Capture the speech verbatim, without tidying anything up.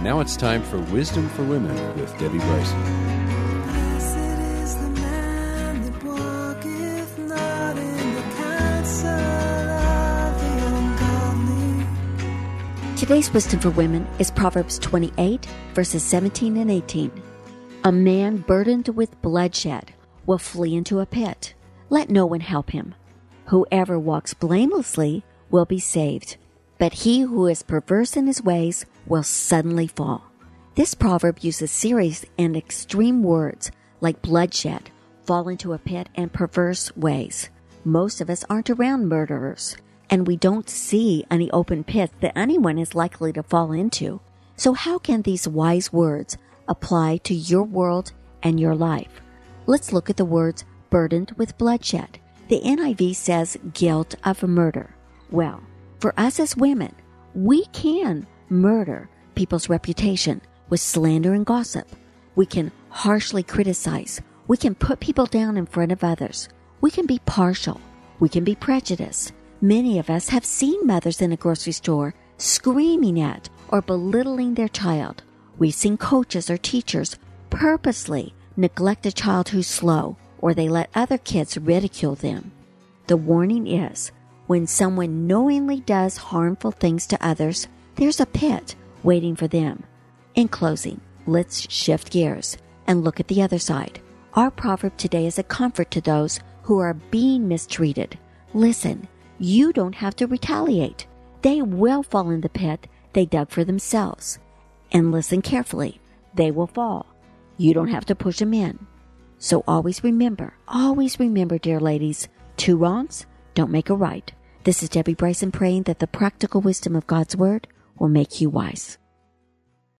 Now it's time for Wisdom for Women with Debbie Bryson. Blessed is the man that walketh not in the counsel of the ungodly. Today's Wisdom for Women is Proverbs twenty-eight, verses seventeen and eighteen. A man burdened with bloodshed will flee into a pit. Let no one help him. Whoever walks blamelessly will be saved, but he who is perverse in his ways will suddenly fall. This proverb uses serious and extreme words like bloodshed, fall into a pit, and perverse ways. Most of us aren't around murderers, and we don't see any open pits that anyone is likely to fall into. So how can these wise words apply to your world and your life? Let's look at the words burdened with bloodshed. The N I V says guilt of murder. Well, for us as women, we can murder people's reputation with slander and gossip. We can harshly criticize. We can put people down in front of others. We can be partial. We can be prejudiced. Many of us have seen mothers in a grocery store screaming at or belittling their child. We've seen coaches or teachers purposely neglect a child who's slow, or they let other kids ridicule them. The warning is, when someone knowingly does harmful things to others, there's a pit waiting for them. In closing, let's shift gears and look at the other side. Our proverb today is a comfort to those who are being mistreated. Listen, you don't have to retaliate. They will fall in the pit they dug for themselves. And listen carefully, they will fall. You don't have to push them in. So always remember, always remember, dear ladies, two wrongs don't make a right. This is Debbie Bryson praying that the practical wisdom of God's Word will make you wise.